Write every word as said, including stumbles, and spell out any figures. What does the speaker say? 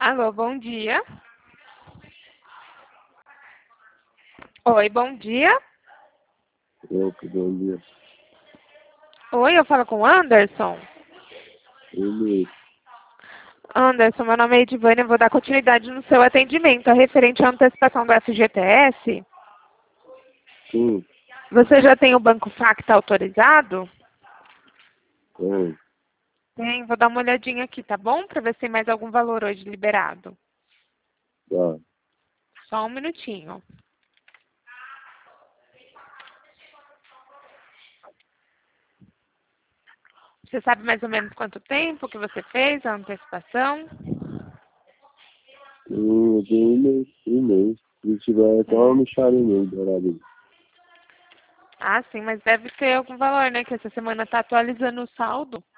Alô, bom dia. Oi, bom dia. Opa, bom dia. Oi, eu falo com o Anderson. Ele, Anderson, meu nome é Edivânia, eu vou dar continuidade no seu atendimento, é referente à antecipação do F G T S. sim, Você já tem o Banco Facta autorizado? tem, Tem, vou dar uma olhadinha aqui, tá bom? Para ver se tem mais algum valor hoje liberado. tá. Só um minutinho. Você sabe mais ou menos quanto tempo que você fez a antecipação? Hum, eu tenho um mês, um mês. Se tiver até uma Hum. micharinha do horário. Ah, sim, mas deve ter algum valor, né? Que essa semana está atualizando o saldo.